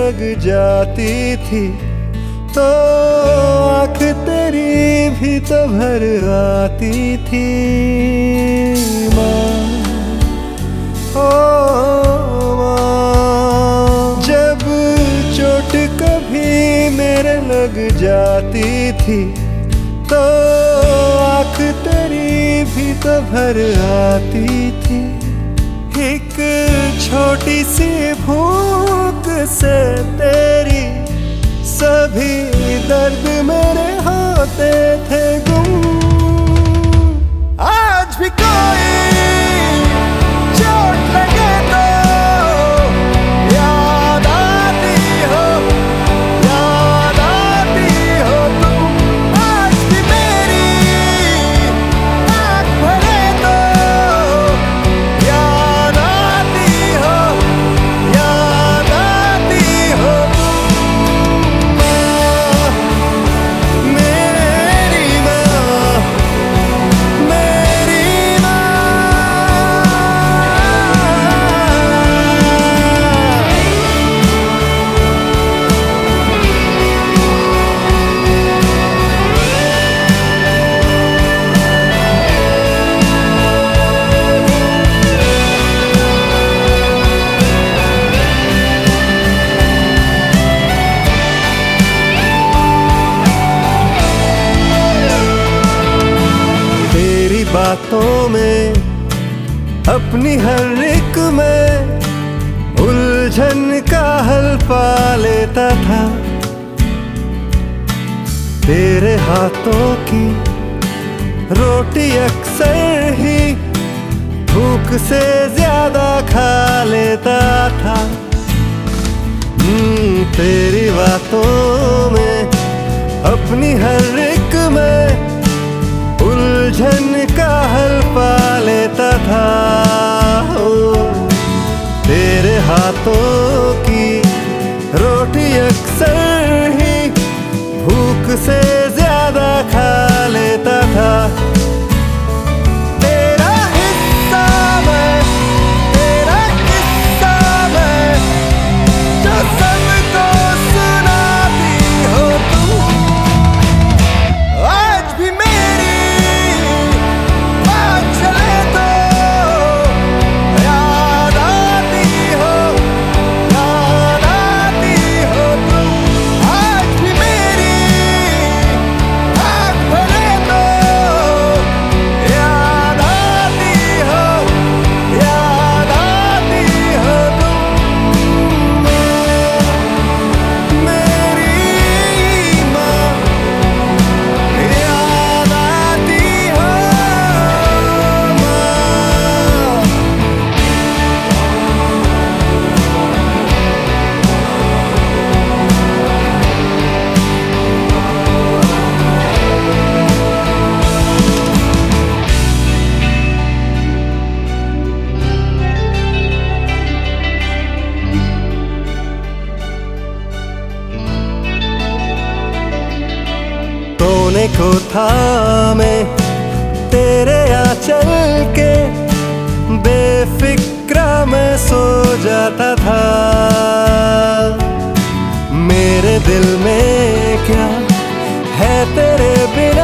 लग जाती थी तो आँख तेरी भी तो भर आती थी माँ। ओ माँ, जब चोट कभी मेरे लग जाती थी तो आँख तेरी भी तो भर आती थी। एक छोटी सी भूख से तेरी सभी दर्द मेरे होते थे गुम। आज भी कोई चोट लगे तो याद आती हो तुम। आज भी मेरी आँख भरे तो याद आती हो बातों में अपनी हर एक में उलझन का हल पा लेता था। तेरे हाथों की रोटी अक्सर ही भूख से ज्यादा खा लेता था। तेरी बातों में अपनी हर एक में उलझन का हल पा लेता था। तेरे हाथों की रोटी अक्सर ही भूख से ज्यादा खा लेता था। तेरा हिस्सा मैं, तेरा किस्सा मैं, जो सबको सुनाती हो तुम। आज भी सोने को थामे तेरे आंचल के बेफिक्रा मैं सो जाता था। मेरे दिल में क्या है तेरे बिन